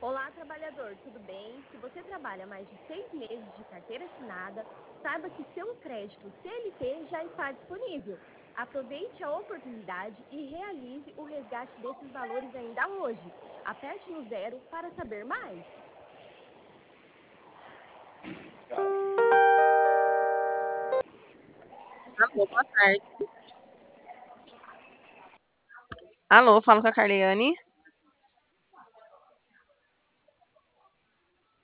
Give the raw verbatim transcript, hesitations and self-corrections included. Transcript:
Olá, trabalhador, tudo bem? Se você trabalha mais de seis meses de carteira assinada, saiba que seu crédito C L T já está disponível. Aproveite a oportunidade e realize o resgate desses valores ainda hoje. Aperte no zero para saber mais. Alô, boa tarde. Alô, falo com a Carliane.